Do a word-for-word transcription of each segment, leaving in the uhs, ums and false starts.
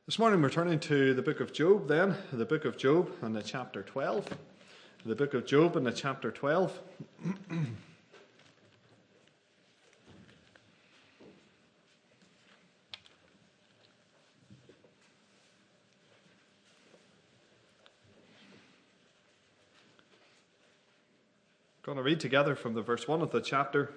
This morning we're turning to the book of Job then, the book of Job and the chapter twelve. The book of Job and the chapter twelve. Going to read together from the verse one of the chapter.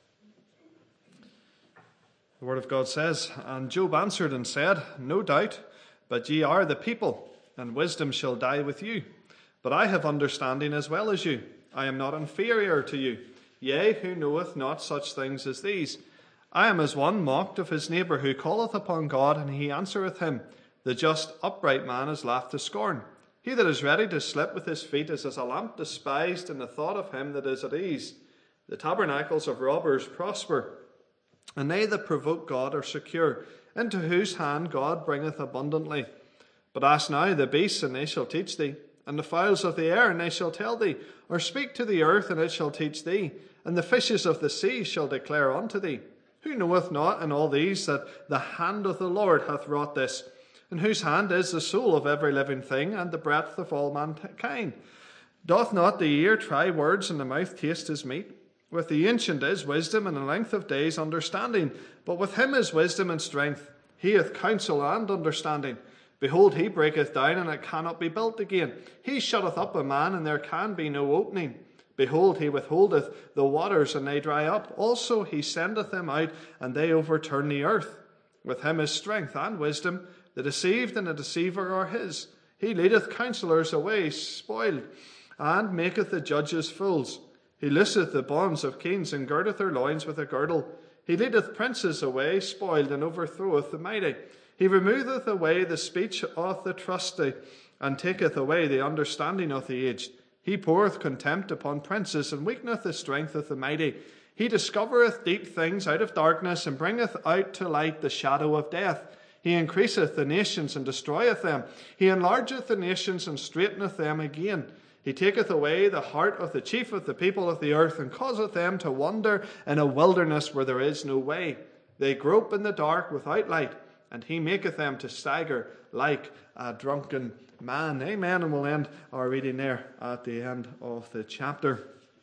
The word of God says, "And Job answered and said, No doubt, but ye are the people, and wisdom shall die with you. But I have understanding as well as you. I am not inferior to you. Yea, who knoweth not such things as these? I am as one mocked of his neighbour, who calleth upon God, and he answereth him. The just upright man is laughed to scorn. He that is ready to slip with his feet is as a lamp despised in the thought of him that is at ease. The tabernacles of robbers prosper, and they that provoke God are secure, into whose hand God bringeth abundantly. But ask now the beasts, and they shall teach thee, and the fowls of the air, and they shall tell thee. Or speak to the earth, and it shall teach thee, and the fishes of the sea shall declare unto thee. Who knoweth not in all these that the hand of the Lord hath wrought this? In whose hand is the soul of every living thing, and the breath of all mankind? Doth not the ear try words, and the mouth taste his meat? With the ancient is wisdom, and in length of days understanding. But with him is wisdom and strength. He hath counsel and understanding. Behold, he breaketh down, and it cannot be built again. He shutteth up a man, and there can be no opening. Behold, he withholdeth the waters, and they dry up. Also he sendeth them out, and they overturn the earth. With him is strength and wisdom. The deceived and the deceiver are his. He leadeth counselors away spoiled, and maketh the judges fools. He looseth the bonds of kings, and girdeth their loins with a girdle. He leadeth princes away spoiled, and overthroweth the mighty. He removeth away the speech of the trusty, and taketh away the understanding of the aged. He poureth contempt upon princes, and weakeneth the strength of the mighty. He discovereth deep things out of darkness, and bringeth out to light the shadow of death. He increaseth the nations, and destroyeth them. He enlargeth the nations, and straighteneth them again. He taketh away the heart of the chief of the people of the earth, and causeth them to wander in a wilderness where there is no way. They grope in the dark without light, and he maketh them to stagger like a drunken man." Amen. And we'll end our reading there at the end of the chapter.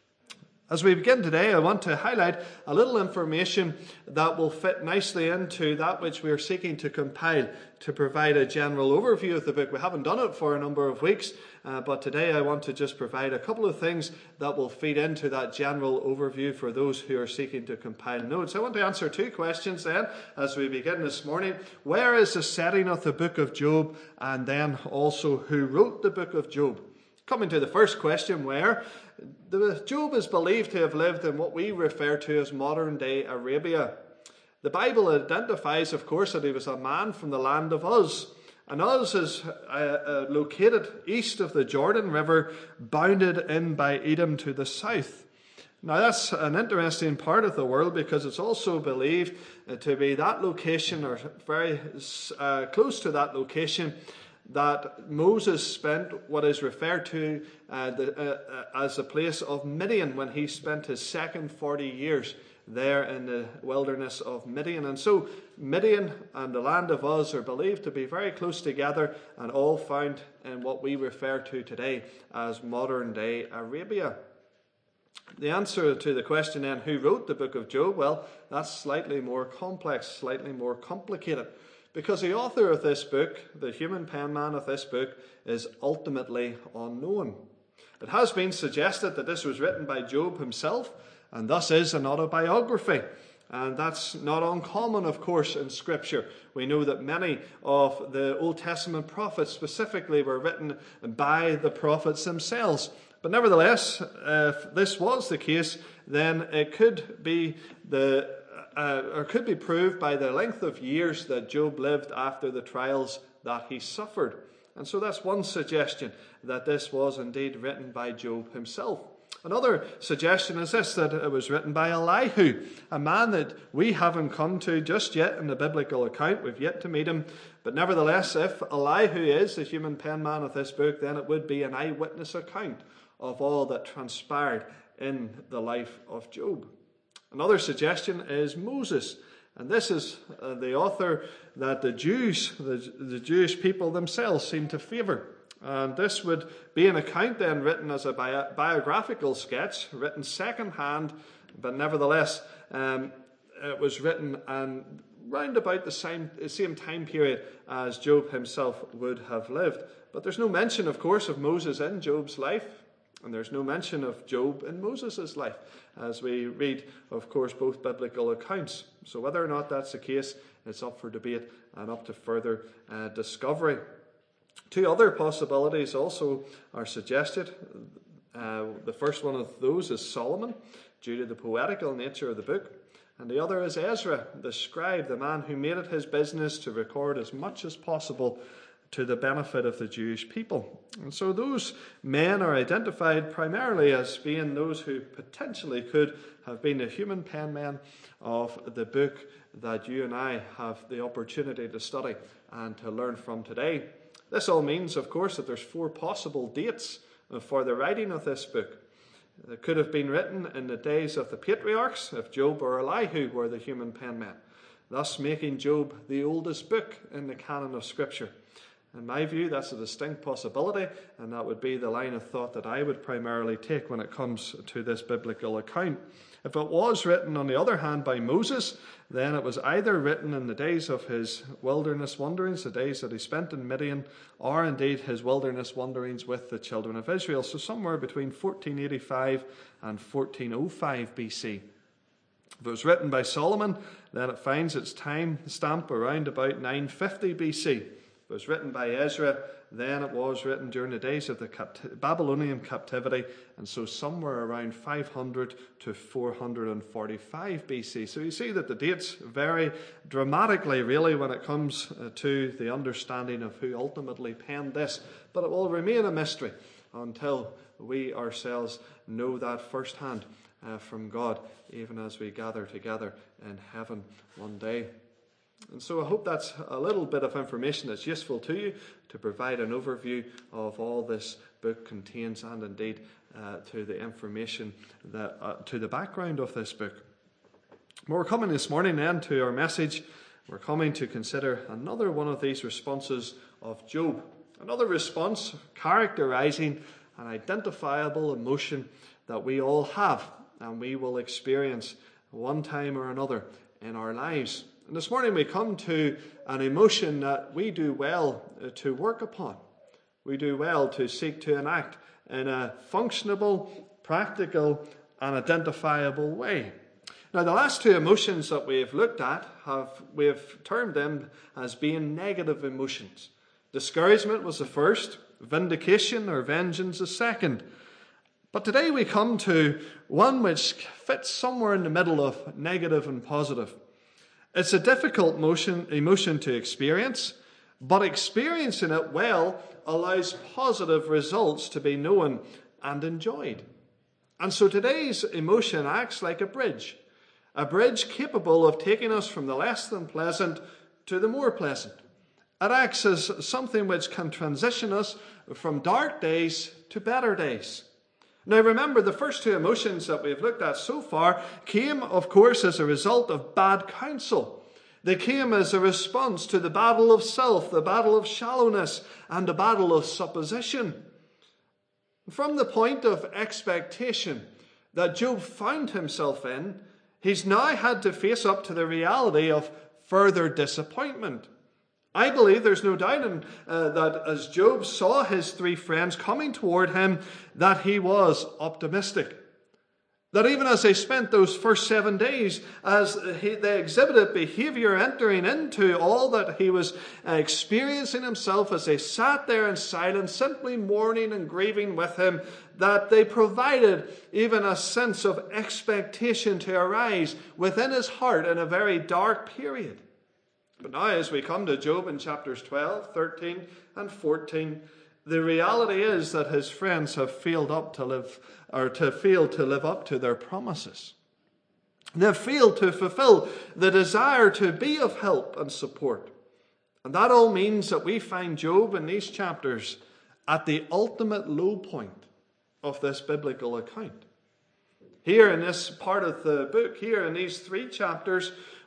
As we begin today, I want to highlight a little information that will fit nicely into that which we are seeking to compile to provide a general overview of the book. We haven't done it for a number of weeks, uh, but today I want to just provide a couple of things that will feed into that general overview for those who are seeking to compile notes. I want to answer two questions then as we begin this morning. Where is the setting of the book of Job? And then also, who wrote the book of Job? Coming to the first question, where? The, Job is believed to have lived in what we refer to as modern-day Arabia. The Bible identifies, of course, that he was a man from the land of Uz. And Uz is uh, uh, located east of the Jordan River, bounded in by Edom to the south. Now, that's an interesting part of the world because it's also believed uh, to be that location, or very uh, close to that location, that Moses spent what is referred to uh, the, uh, uh, as the place of Midian when he spent his second forty years there in the wilderness of Midian. And so Midian and the land of Uz are believed to be very close together and all found in what we refer to today as modern-day Arabia. The answer to the question then, who wrote the book of Job? Well, that's slightly more complex, slightly more complicated. Because the author of this book, the human penman of this book, is ultimately unknown. It has been suggested that this was written by Job himself, and thus is an autobiography. And that's not uncommon, of course, in Scripture. We know that many of the Old Testament prophets specifically were written by the prophets themselves. But nevertheless, if this was the case, then it could be the Uh, or could be proved by the length of years that Job lived after the trials that he suffered. And so that's one suggestion, that this was indeed written by Job himself. Another suggestion is this, that it was written by Elihu, a man that we haven't come to just yet in the biblical account. We've yet to meet him. But nevertheless, if Elihu is the human penman of this book, then it would be an eyewitness account of all that transpired in the life of Job. Another suggestion is Moses. And this is uh, the author that the Jews, the, the Jewish people themselves seem to favour. And this would be an account then written as a bio- biographical sketch, written second-hand, but nevertheless um, it was written and round about the same, same time period as Job himself would have lived. But there's no mention, of course, of Moses in Job's life, and there's no mention of Job in Moses' life, as we read, of course, both biblical accounts. So whether or not that's the case, it's up for debate and up to further uh, discovery. Two other possibilities also are suggested. Uh, the first one of those is Solomon, due to the poetical nature of the book. And the other is Ezra, the scribe, the man who made it his business to record as much as possible to the benefit of the Jewish people. And so those men are identified primarily as being those who potentially could have been the human penmen of the book that you and I have the opportunity to study and to learn from today. This all means, of course, that there's four possible dates for the writing of this book. It could have been written in the days of the patriarchs, if Job or Elihu were the human penmen, thus making Job the oldest book in the canon of Scripture. In my view, that's a distinct possibility, and that would be the line of thought that I would primarily take when it comes to this biblical account. If it was written, on the other hand, by Moses, then it was either written in the days of his wilderness wanderings, the days that he spent in Midian, or indeed his wilderness wanderings with the children of Israel, so somewhere between fourteen eighty-five and fourteen oh five B C. If it was written by Solomon, then it finds its time stamp around about nine fifty B C. It was written by Ezra, then it was written during the days of the capt- Babylonian captivity, and so somewhere around five hundred to four hundred forty-five B C. So you see that the dates vary dramatically, really, when it comes uh, to the understanding of who ultimately penned this. But it will remain a mystery until we ourselves know that firsthand uh, from God, even as we gather together in heaven one day. And so I hope that's a little bit of information that's useful to you to provide an overview of all this book contains, and indeed uh, to the information, that uh, to the background of this book. We're coming this morning then to our message. We're coming to consider another one of these responses of Job. Another response characterizing an identifiable emotion that we all have and we will experience one time or another in our lives. And this morning we come to an emotion that we do well to work upon. We do well to seek to enact in a functionable, practical, and identifiable way. Now, the last two emotions that we have looked at, have we have termed them as being negative emotions. Discouragement was the first, vindication or vengeance the second. But today we come to one which fits somewhere in the middle of negative and positive. It's a difficult motion, emotion to experience, but experiencing it well allows positive results to be known and enjoyed. And so today's emotion acts like a bridge, a bridge capable of taking us from the less than pleasant to the more pleasant. It acts as something which can transition us from dark days to better days. Now remember, the first two emotions that we've looked at so far came, of course, as a result of bad counsel. They came as a response to the battle of self, the battle of shallowness, and the battle of supposition. From the point of expectation that Job found himself in, he's now had to face up to the reality of further disappointment. I believe there's no doubt in, uh, that as Job saw his three friends coming toward him, that he was optimistic. That even as they spent those first seven days, as he, they exhibited behavior entering into all that he was uh, experiencing himself, as they sat there in silence, simply mourning and grieving with him, that they provided even a sense of expectation to arise within his heart in a very dark period. But now as we come to Job in chapters twelve, thirteen and fourteen, the reality is that his friends have failed up to live, or to fail to live up to their promises. They've failed to fulfill the desire to be of help and support. And that all means that we find Job in these chapters at the ultimate low point of this biblical account. Here in this part of the book, here in these three chapters,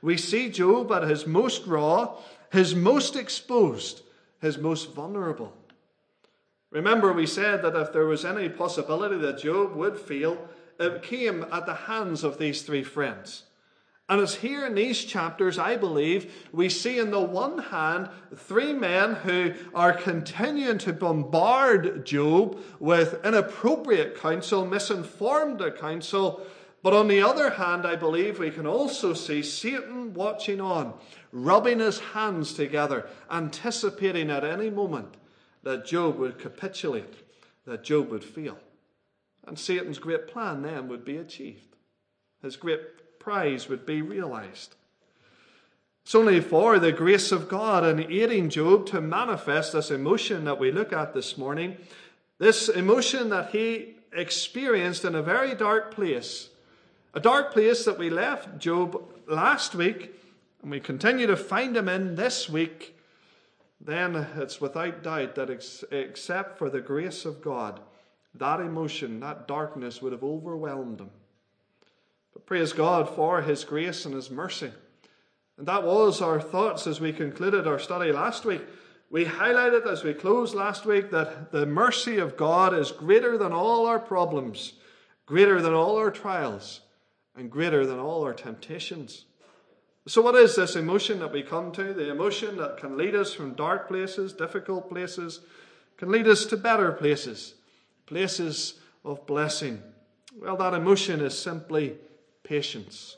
we see Job at his most raw, his most exposed, his most vulnerable. Remember, we said that if there was any possibility that Job would fail, it came at the hands of these three friends. And it's here in these chapters, I believe, we see on the one hand three men who are continuing to bombard Job with inappropriate counsel, misinformed counsel. But on the other hand, I believe we can also see Satan watching on, rubbing his hands together, anticipating at any moment that Job would capitulate, that Job would fail. And Satan's great plan then would be achieved. His great prize would be realized. It's only for the grace of God in aiding Job to manifest this emotion that we look at this morning, this emotion that he experienced in a very dark place, a dark place that we left Job last week, and we continue to find him in this week. Then it's without doubt that ex- except for the grace of God, that emotion, that darkness would have overwhelmed him. But praise God for his grace and his mercy. And that was our thoughts as we concluded our study last week. We highlighted as we closed last week that the mercy of God is greater than all our problems, greater than all our trials, and greater than all our temptations. So what is this emotion that we come to? The emotion that can lead us from dark places, difficult places, can lead us to better places, places of blessing. Well, that emotion is simply patience.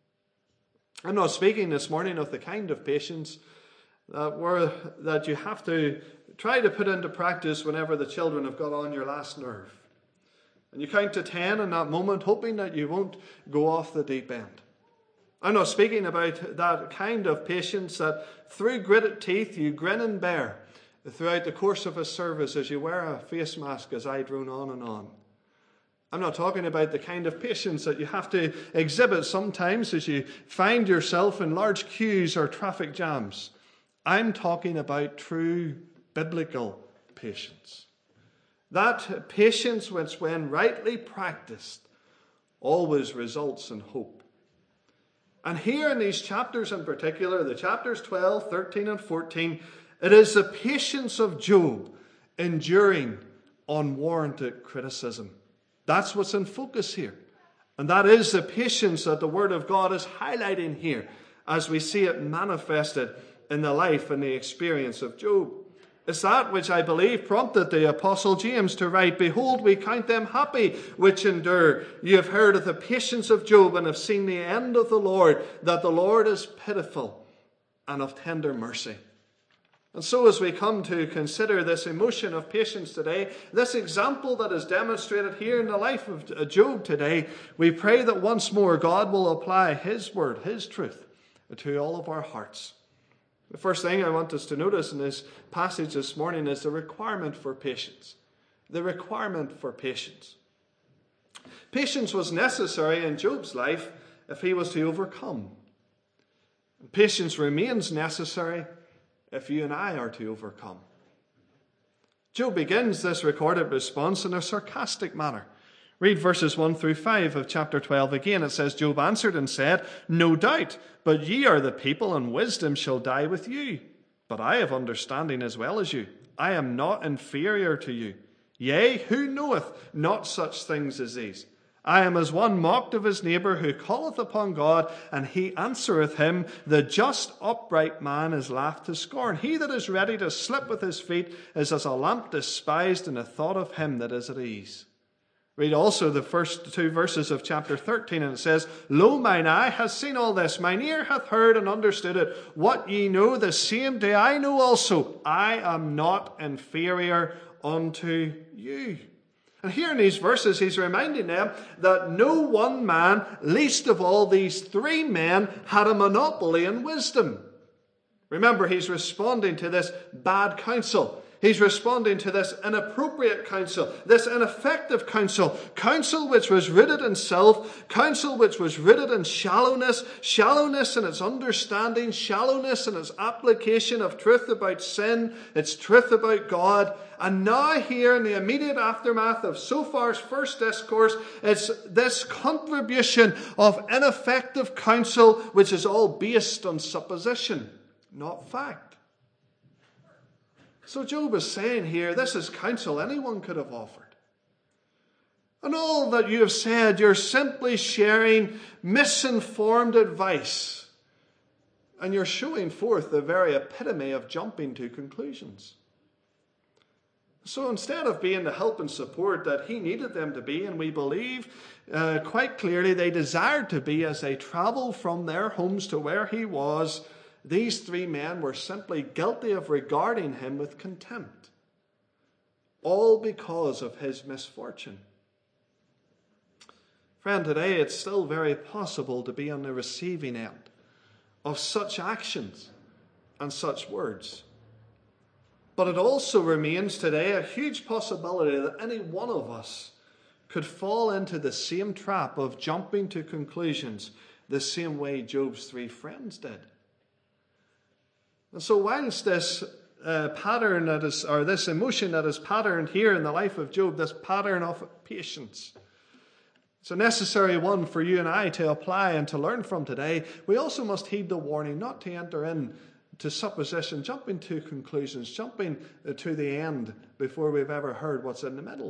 I'm not speaking this morning of the kind of patience that, were, that you have to try to put into practice whenever the children have got on your last nerve. And you count to ten in that moment, hoping that you won't go off the deep end. I'm not speaking about that kind of patience that through gritted teeth you grin and bear throughout the course of a service as you wear a face mask as I drone on and on. I'm not talking about the kind of patience that you have to exhibit sometimes as you find yourself in large queues or traffic jams. I'm talking about true biblical patience. That patience which, when rightly practiced, always results in hope. And here in these chapters in particular, the chapters twelve, thirteen, and fourteen, it is the patience of Job enduring unwarranted criticism. That's what's in focus here. And that is the patience that the Word of God is highlighting here as we see it manifested in the life and the experience of Job. It's that which I believe prompted the Apostle James to write, "Behold, we count them happy which endure. You have heard of the patience of Job and have seen the end of the Lord, that the Lord is pitiful and of tender mercy." And so as we come to consider this emotion of patience today, this example that is demonstrated here in the life of Job today, we pray that once more God will apply His word, His truth, to all of our hearts. The first thing I want us to notice in this passage this morning is the requirement for patience. The requirement for patience. Patience was necessary in Job's life if he was to overcome. And patience remains necessary if you and I are to overcome. Job begins this recorded response in a sarcastic manner. Read verses one through five of chapter twelve again. It says, Job answered and said, "No doubt, but ye are the people, and wisdom shall die with you. But I have understanding as well as you. I am not inferior to you. Yea, who knoweth not such things as these? I am as one mocked of his neighbour, who calleth upon God, and he answereth him. The just upright man is laughed to scorn. He that is ready to slip with his feet is as a lamp despised in the thought of him that is at ease." Read also the first two verses of chapter thirteen, and it says, "Lo, mine eye has seen all this, mine ear hath heard and understood it. What ye know, the same do I know also. I am not inferior unto you." And here in these verses, he's reminding them that no one man, least of all these three men, had a monopoly in wisdom. Remember, he's responding to this bad counsel. He's responding to this inappropriate counsel, this ineffective counsel, counsel which was rooted in self, counsel which was rooted in shallowness, shallowness in its understanding, shallowness in its application of truth about sin, its truth about God. And now here in the immediate aftermath of Zophar's first discourse, it's this contribution of ineffective counsel which is all based on supposition, not fact. So Job is saying here, this is counsel anyone could have offered. And all that you have said, you're simply sharing misinformed advice. And you're showing forth the very epitome of jumping to conclusions. So instead of being the help and support that he needed them to be, and we believe uh, quite clearly they desired to be as they traveled from their homes to where he was, these three men were simply guilty of regarding him with contempt. All because of his misfortune. Friend, today it's still very possible to be on the receiving end of such actions and such words. But it also remains today a huge possibility that any one of us could fall into the same trap of jumping to conclusions the same way Job's three friends did. And so whilst this uh, pattern that is, or this emotion that is patterned here in the life of Job, this pattern of patience, it's a necessary one for you and I to apply and to learn from today, we also must heed the warning not to enter in to supposition, jumping to conclusions, jumping to the end before we've ever heard what's in the middle.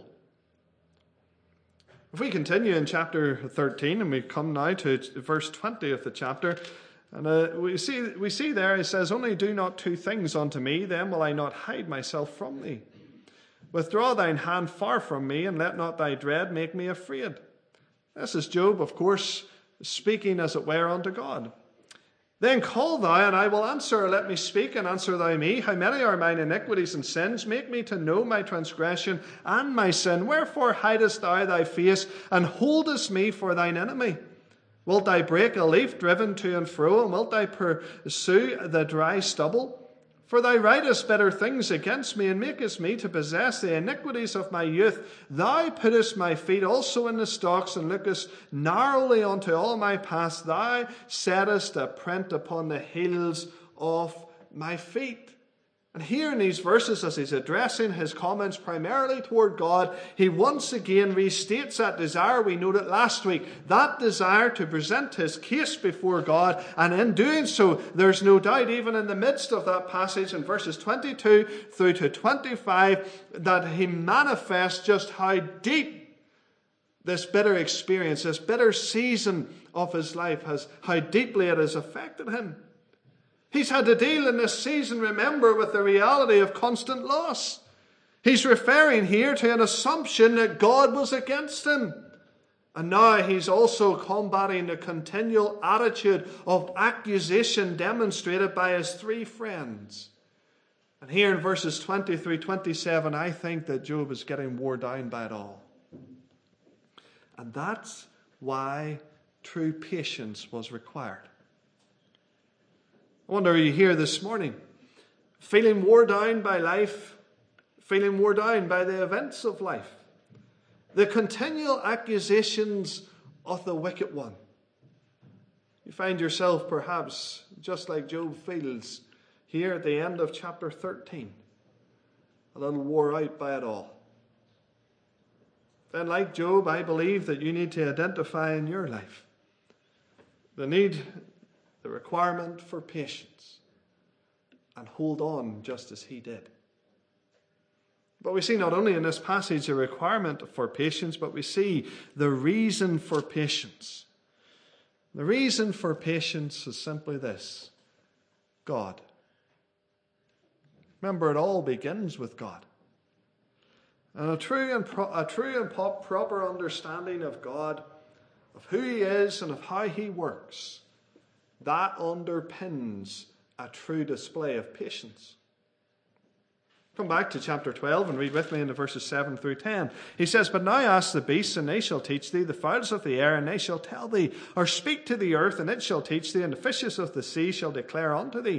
If we continue in chapter thirteen, and we come now to verse twenty of the chapter, and uh, we see we see there it says, "Only do not two things unto me, then will I not hide myself from thee. Withdraw thine hand far from me, and let not thy dread make me afraid." This is Job, of course, speaking as it were unto God. "Then call thou, and I will answer. Let me speak, and answer thou me. How many are mine iniquities and sins? Make me to know my transgression and my sin. Wherefore hidest thou thy face, and holdest me for thine enemy? Wilt thou break a leaf driven to and fro, and wilt thou pursue the dry stubble? For thou writest better things against me, and makest me to possess the iniquities of my youth. Thou puttest my feet also in the stocks, and lookest narrowly unto all my paths. Thou settest a print upon the heels of my feet." And here in these verses, as he's addressing his comments primarily toward God, he once again restates that desire. We noted last week, that desire to present his case before God. And in doing so, there's no doubt, even in the midst of that passage in verses twenty-two through to twenty-five, that he manifests just how deep this bitter experience, this bitter season of his life has, how deeply it has affected him. He's had to deal in this season, remember, with the reality of constant loss. He's referring here to an assumption that God was against him. And now he's also combating the continual attitude of accusation demonstrated by his three friends. And here in verses twenty through twenty-seven, I think that Job is getting wore down by it all. And that's why true patience was required. I wonder, are you here this morning feeling wore down by life, feeling wore down by the events of life, the continual accusations of the wicked one? You find yourself perhaps just like Job feels here at the end of chapter thirteen, a little wore out by it all. Then, like Job, I believe that you need to identify in your life the need, the requirement for patience, and hold on just as he did. But we see not only in this passage a requirement for patience, but we see the reason for patience. The reason for patience is simply this: God. Remember, it all begins with God. And a true and, pro- a true and po- proper understanding of God, of who he is and of how he works, that underpins a true display of patience. Come back to chapter twelve and read with me in the verses seven through ten. He says, "But now ask the beasts, and they shall teach thee, the fowls of the air, and they shall tell thee. Or speak to the earth, and it shall teach thee, and the fishes of the sea shall declare unto thee.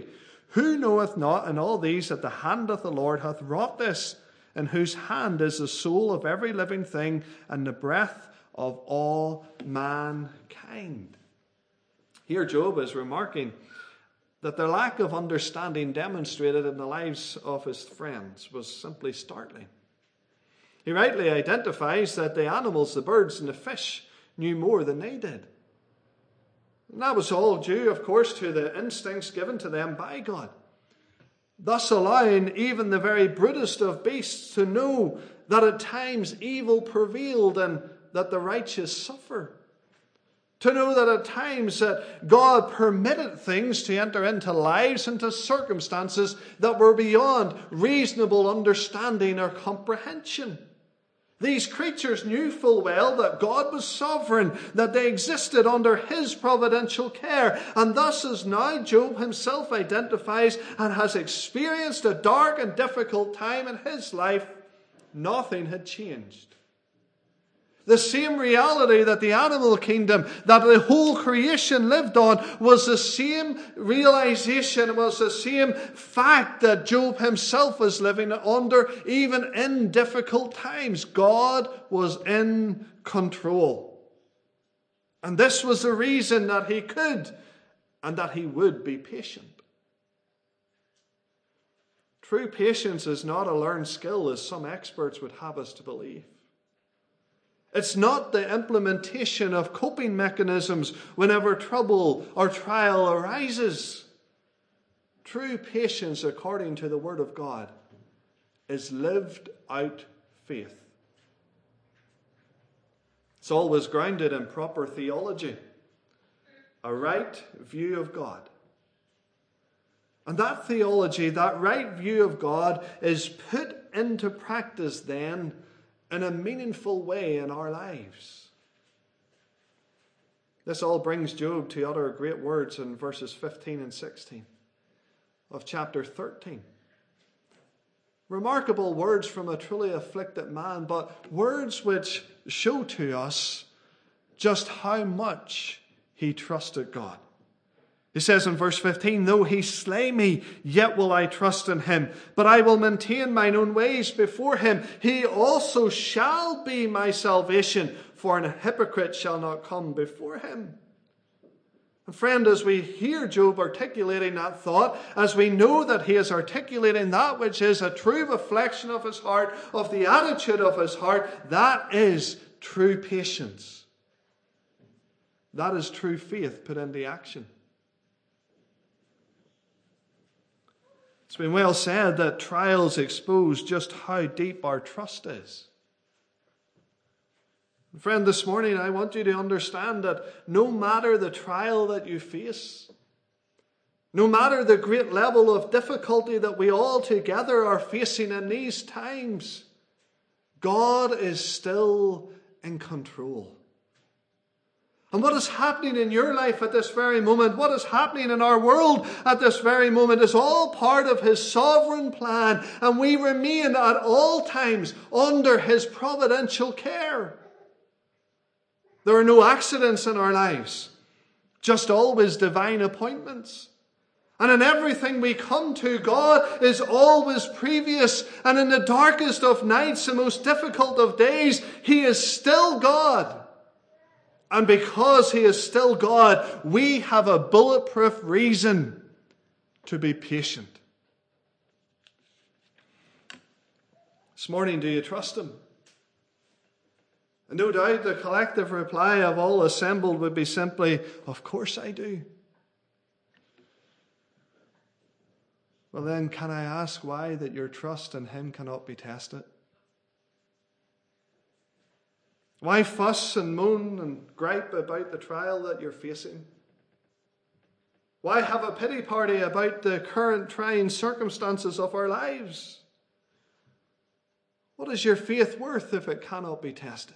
Who knoweth not in all these that the hand of the Lord hath wrought this, in whose hand is the soul of every living thing, and the breath of all mankind? Here Job is remarking that the lack of understanding demonstrated in the lives of his friends was simply startling. He rightly identifies that the animals, the birds and the fish, knew more than they did. And that was all due, of course, to the instincts given to them by God, thus allowing even the very brutest of beasts to know that at times evil prevailed and that the righteous suffer. To know that at times that God permitted things to enter into lives, into circumstances that were beyond reasonable understanding or comprehension. These creatures knew full well that God was sovereign, that they existed under his providential care. And thus, as now Job himself identifies and has experienced a dark and difficult time in his life, nothing had changed. The same reality that the animal kingdom, that the whole creation lived on, was the same realization, was the same fact that Job himself was living under, even in difficult times. God was in control. And this was the reason that he could and that he would be patient. True patience is not a learned skill, as some experts would have us to believe. It's not the implementation of coping mechanisms whenever trouble or trial arises. True patience, according to the Word of God, is lived out faith. It's always grounded in proper theology, a right view of God. And that theology, that right view of God, is put into practice then in a meaningful way in our lives. This all brings Job to utter great words in verses fifteen and sixteen of chapter thirteen. Remarkable words from a truly afflicted man, but words which show to us just how much he trusted God. He says in verse fifteen, though he slay me, yet will I trust in him. But I will maintain mine own ways before him. He also shall be my salvation, for an hypocrite shall not come before him. And friend, as we hear Job articulating that thought, as we know that he is articulating that which is a true reflection of his heart, of the attitude of his heart, that is true patience. That is true faith put into action. It's been well said that trials expose just how deep our trust is. Friend, this morning I want you to understand that no matter the trial that you face, no matter the great level of difficulty that we all together are facing in these times, God is still in control. And what is happening in your life at this very moment, what is happening in our world at this very moment, is all part of his sovereign plan. And we remain at all times under his providential care. There are no accidents in our lives, just always divine appointments. And in everything we come to, God is always previous. And in the darkest of nights and most difficult of days, he is still God. And because he is still God, we have a bulletproof reason to be patient. This morning, do you trust him? And no doubt the collective reply of all assembled would be simply, of course I do. Well then, can I ask why that your trust in him cannot be tested? Why fuss and moan and gripe about the trial that you're facing? Why have a pity party about the current trying circumstances of our lives? What is your faith worth if it cannot be tested?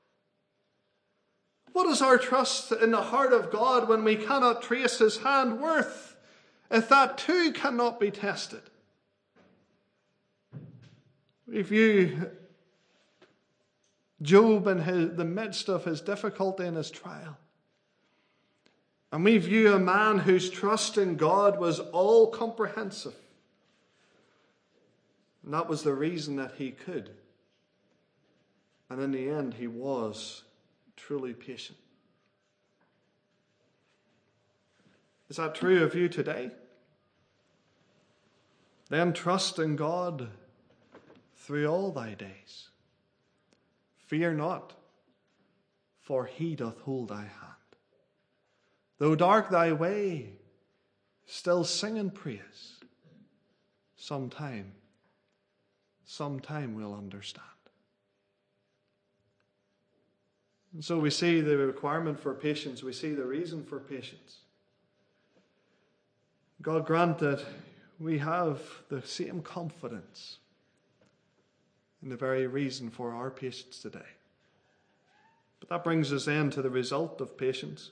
What is our trust in the heart of God when we cannot trace his hand worth if that too cannot be tested? If you Job in his, the midst of his difficulty and his trial, And we view a man whose trust in God was all comprehensive. And that was the reason that he could. And in the end, he was truly patient. Is that true of you today? Then trust in God through all thy days. Fear not, for he doth hold thy hand. Though dark thy way, still sing and praise. Sometime, sometime we'll understand. And so we see the requirement for patience. We see the reason for patience. God grant that we have the same confidence in the very reason for our patience today. But that brings us then to the result of patience.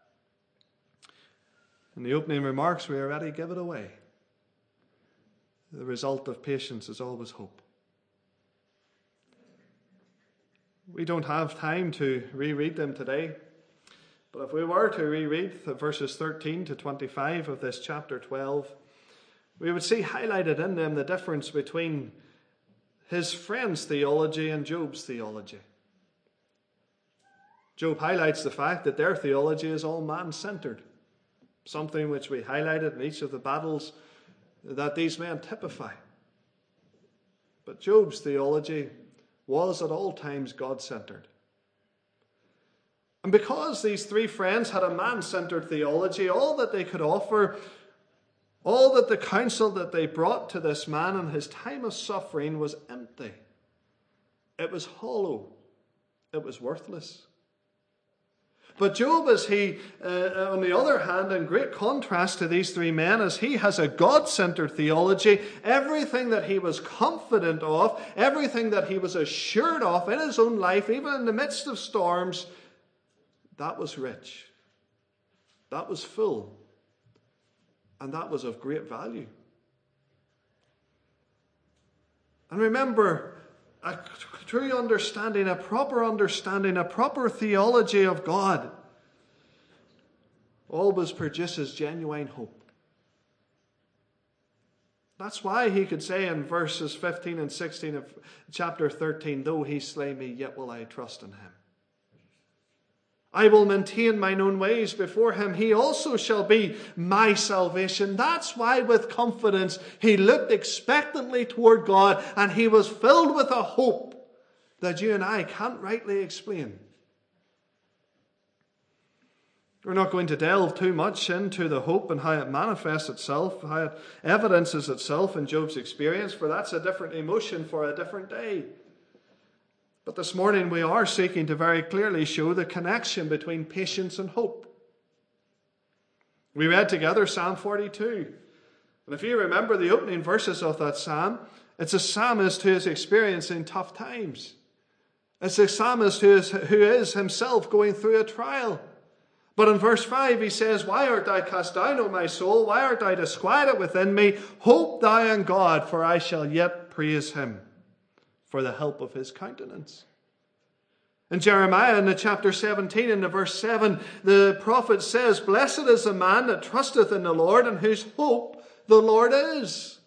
In the opening remarks, we already give it away. The result of patience is always hope. We don't have time to reread them today, but if we were to reread the verses thirteen to twenty-five of this chapter twelve, we would see highlighted in them the difference between his friend's theology and Job's theology. Job highlights the fact that their theology is all man-centered, something which we highlighted in each of the battles that these men typify. But Job's theology was at all times God-centered. And because these three friends had a man-centered theology, all that they could offer, all that the counsel that they brought to this man in his time of suffering was empty. It was hollow. It was worthless. But Job, as he, uh, on the other hand, in great contrast to these three men, as he has a God-centered theology, everything that he was confident of, everything that he was assured of in his own life, even in the midst of storms, that was rich. That was full. And that was of great value. And remember, a true understanding, a proper understanding, a proper theology of God always produces genuine hope. That's why he could say in verses fifteen and sixteen of chapter thirteen, though he slay me, yet will I trust in him. I will maintain mine own ways before him. He also shall be my salvation. That's why with confidence he looked expectantly toward God, and he was filled with a hope that you and I can't rightly explain. We're not going to delve too much into the hope and how it manifests itself, how it evidences itself in Job's experience, for that's a different emotion for a different day. But this morning we are seeking to very clearly show the connection between patience and hope. We read together Psalm forty-two. And if you remember the opening verses of that psalm, it's a psalmist who is experiencing tough times. It's a psalmist who is, who is himself going through a trial. But in verse five he says, why art thou cast down, O my soul? Why art thou disquieted within me? Hope thou in God, for I shall yet praise him for the help of his countenance. In Jeremiah, in the chapter seventeen, in the verse seven, the prophet says, blessed is the man that trusteth in the Lord, and whose hope the Lord is.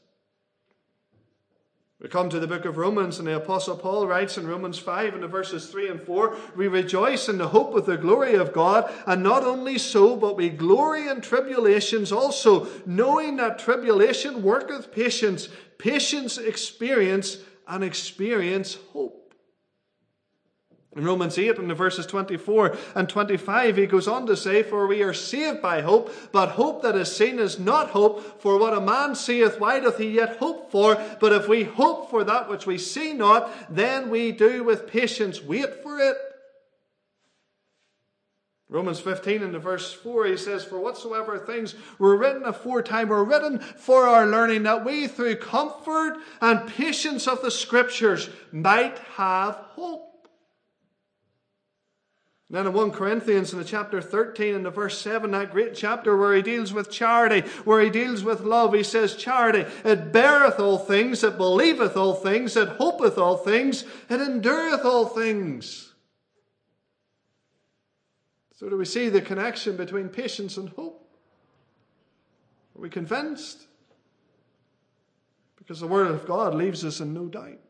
We come to the book of Romans, and the Apostle Paul writes in Romans five, in the verses three and four, we rejoice in the hope of the glory of God, and not only so, but we glory in tribulations also, knowing that tribulation worketh patience, patience experience, and experience hope. In Romans eight, in the verses twenty-four and twenty-five, he goes on to say, for we are saved by hope, but hope that is seen is not hope. For what a man seeth, why doth he yet hope for? But if we hope for that which we see not, then we do with patience wait for it. Romans fifteen in the verse four, he says, for whatsoever things were written aforetime were written for our learning, that we through comfort and patience of the Scriptures might have hope. And then in First Corinthians in the chapter thirteen in the verse seven, that great chapter where he deals with charity, where he deals with love, he says, charity, it beareth all things, it believeth all things, it hopeth all things, it endureth all things. So do we see the connection between patience and hope? Are we convinced? Because the Word of God leaves us in no doubt.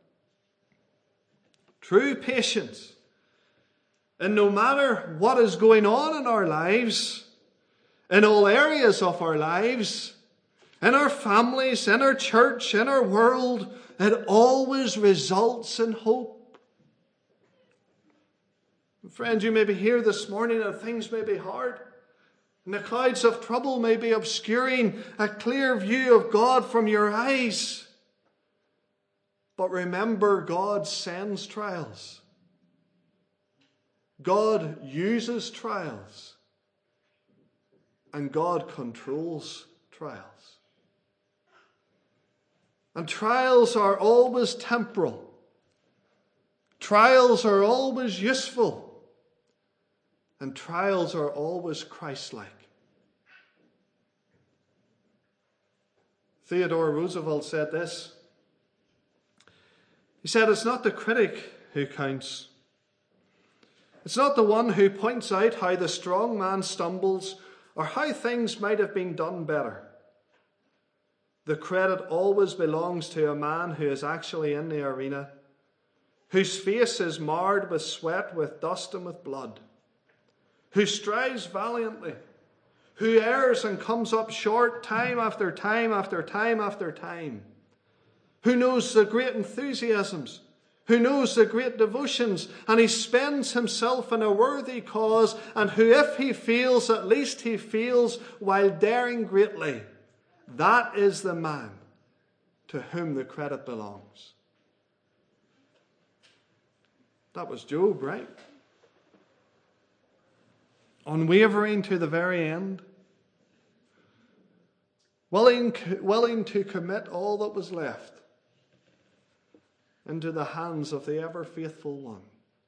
True patience, and no matter what is going on in our lives, in all areas of our lives, in our families, in our church, in our world, it always results in hope. Friends, you may be here this morning and things may be hard, and the clouds of trouble may be obscuring a clear view of God from your eyes. But remember, God sends trials. God uses trials. And God controls trials. And trials are always temporal. Trials are always useful. And trials are always Christ-like. Theodore Roosevelt said this. He said, it's not the critic who counts. It's not the one who points out how the strong man stumbles or how things might have been done better. The credit always belongs to a man who is actually in the arena, whose face is marred with sweat, with dust and with blood, who strives valiantly, who errs and comes up short time after time after time after time, who knows the great enthusiasms, who knows the great devotions, and he spends himself in a worthy cause, and who, if he fails, at least he fails while daring greatly. That is the man to whom the credit belongs. That was Job, right? Unwavering to the very end. Willing, willing to commit all that was left into the hands of the ever-faithful one.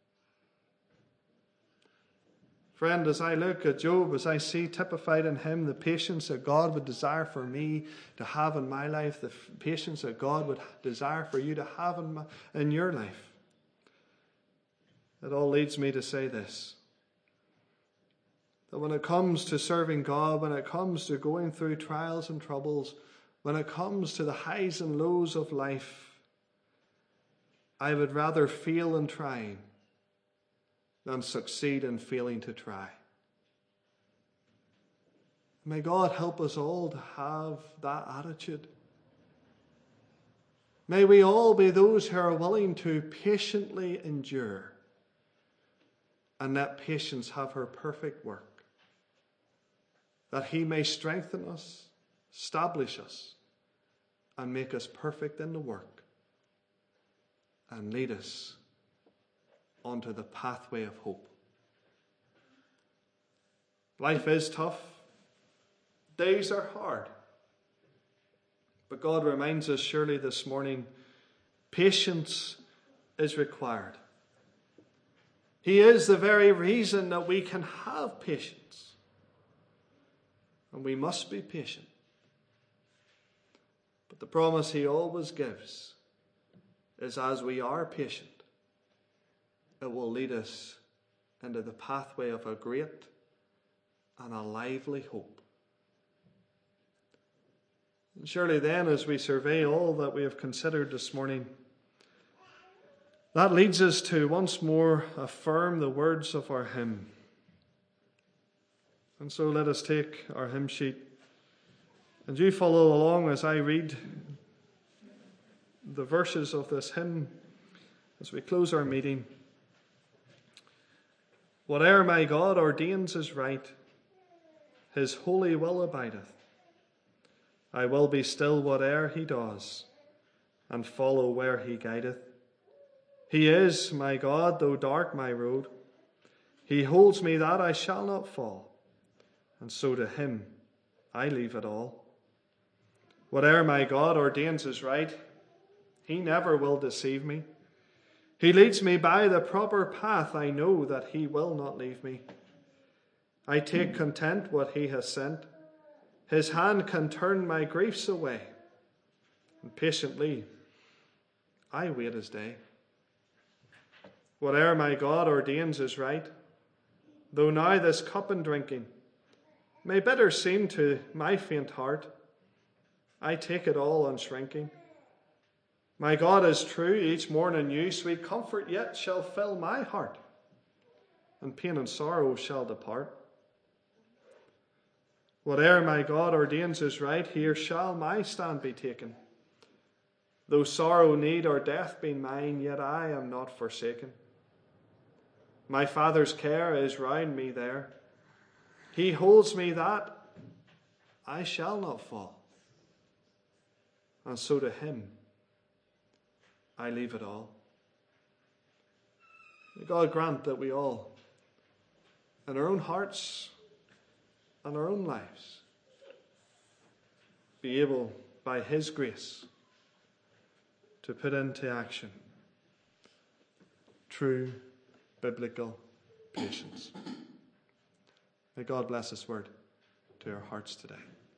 Friend, as I look at Job, as I see typified in him the patience that God would desire for me to have in my life, the patience that God would desire for you to have in, my, in your life, it all leads me to say this, that when it comes to serving God, when it comes to going through trials and troubles, when it comes to the highs and lows of life, I would rather fail in trying than succeed in failing to try. May God help us all to have that attitude. May we all be those who are willing to patiently endure and let patience have her perfect work, that he may strengthen us, establish us, and make us perfect in the work, and lead us onto the pathway of hope. Life is tough. Days are hard. But God reminds us surely this morning, patience is required. He is the very reason that we can have patience. And we must be patient. But the promise he always gives is as we are patient, it will lead us into the pathway of a great and a lively hope. And surely then, as we survey all that we have considered this morning, that leads us to once more affirm the words of our hymn. And so let us take our hymn sheet, and you follow along as I read the verses of this hymn as we close our meeting. Whate'er my God ordains is right, his holy will abideth. I will be still whate'er he does, and follow where he guideth. He is my God, though dark my road. He holds me that I shall not fall, and so to him I leave it all. Whate'er my God ordains is right, he never will deceive me. He leads me by the proper path. I know that he will not leave me. I take content what he has sent. His hand can turn my griefs away. And patiently I wait his day. Whate'er my God ordains is right. Though now this cup and drinking may better seem to my faint heart, I take it all unshrinking. My God is true, each morning new, sweet comfort yet shall fill my heart, and pain and sorrow shall depart. Whate'er my God ordains is right, here shall my stand be taken. Though sorrow, need, or death be mine, yet I am not forsaken. My Father's care is round me there. He holds me that I shall not fall. And so to him I leave it all. May God grant that we all, in our own hearts and our own lives, be able, by his grace, to put into action true biblical patience. May God bless his word to our hearts today.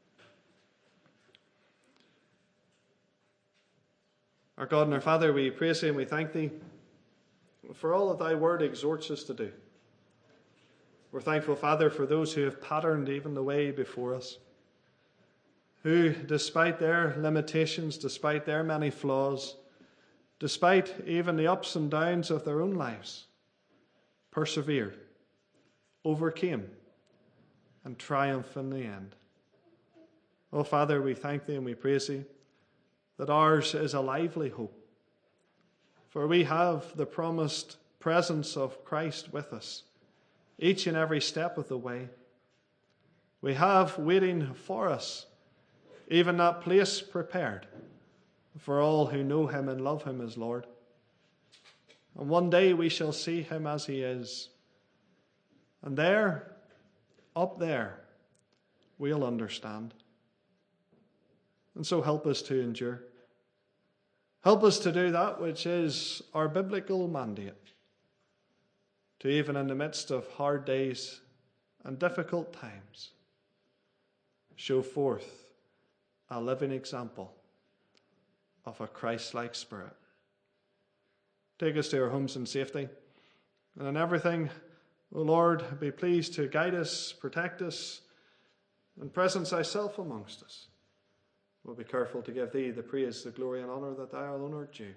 Our God and our Father, we praise thee and we thank thee for all that thy word exhorts us to do. We're thankful, Father, for those who have patterned even the way before us, who, despite their limitations, despite their many flaws, despite even the ups and downs of their own lives, persevered, overcame, and triumphed in the end. Oh, Father, we thank thee and we praise thee that ours is a lively hope, for we have the promised presence of Christ with us each and every step of the way. We have waiting for us even that place prepared for all who know him and love him as Lord. And one day we shall see him as he is. And there, up there, we'll understand. And so help us to endure. Help us to do that which is our biblical mandate, to even in the midst of hard days and difficult times, show forth a living example of a Christ-like spirit. Take us to our homes in safety, and in everything, O Lord, be pleased to guide us, protect us, and presence thyself amongst us. We'll be careful to give thee the praise, the glory, and honour that thou alone art due.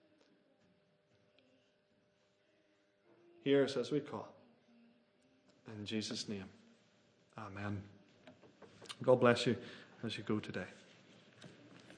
Hear us as we call. In Jesus' name, amen. God bless you as you go today.